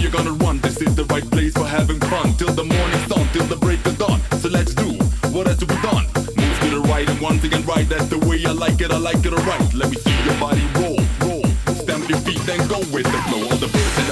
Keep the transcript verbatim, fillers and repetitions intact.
you're gonna run. This is the right place for having fun. Till the morning sun, till the break of dawn. So let's do what has to be done. Move to the right and once again right. That's the way I like it, I like it alright. Let me see your body roll, roll. Stamp your feet, then go with the flow. All the bass